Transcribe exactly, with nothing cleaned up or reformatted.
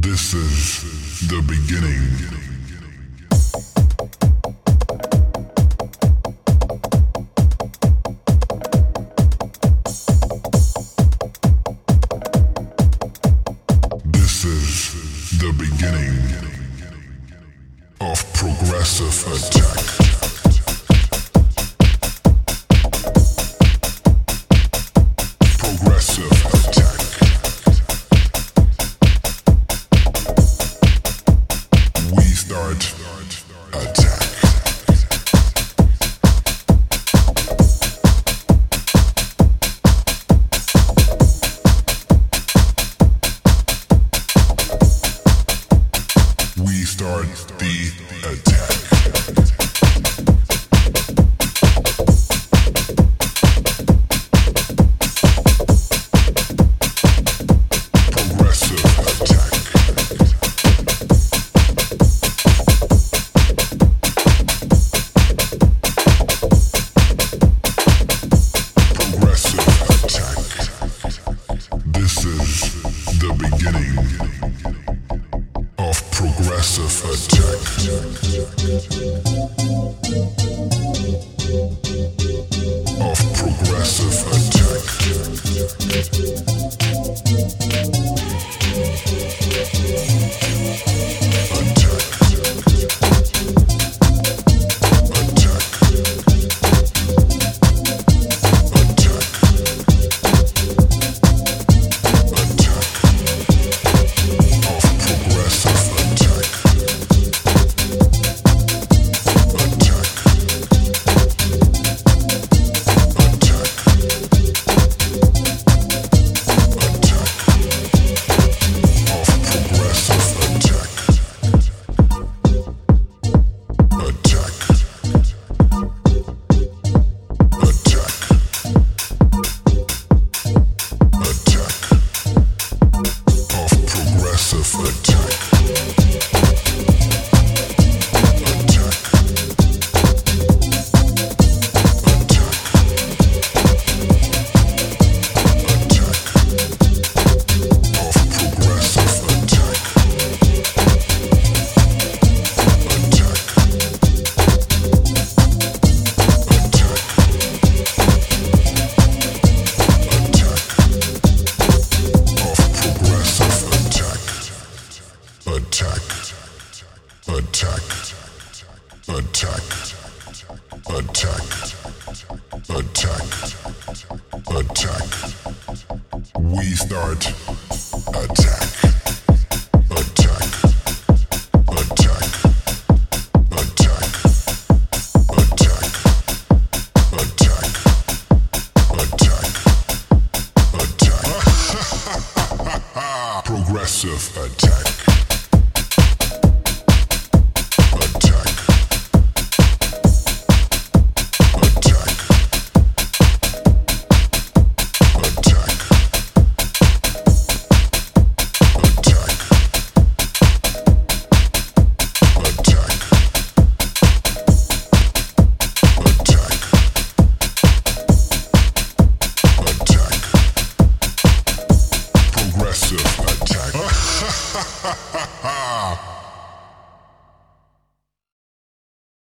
This is the beginning. This is the beginning of progressive attack. Progressive attack. We start attack. We start the attack. Progressive attack. Progressive attack. This is the beginning of progressive attack. Of progressive attack. Attack. Attack. Attack. Attack. Of progressive attack. Attack. Attack. Attack. Of progressive attack. Attack. Attack. Attack. Of progressive attack. Attack. Attack. Attack. Of progressive attack. Attack. Attack. Attack. Of progressive attack. Attack. Attack. Attack. Attack. Attack. Attack. We start attack. Attack. Attack. Attack. Attack. Attack. Attack. Attack. Progressive attack. Attack. Attack. Attack. Attack. Attack. Attack. Attack. Progressive attack.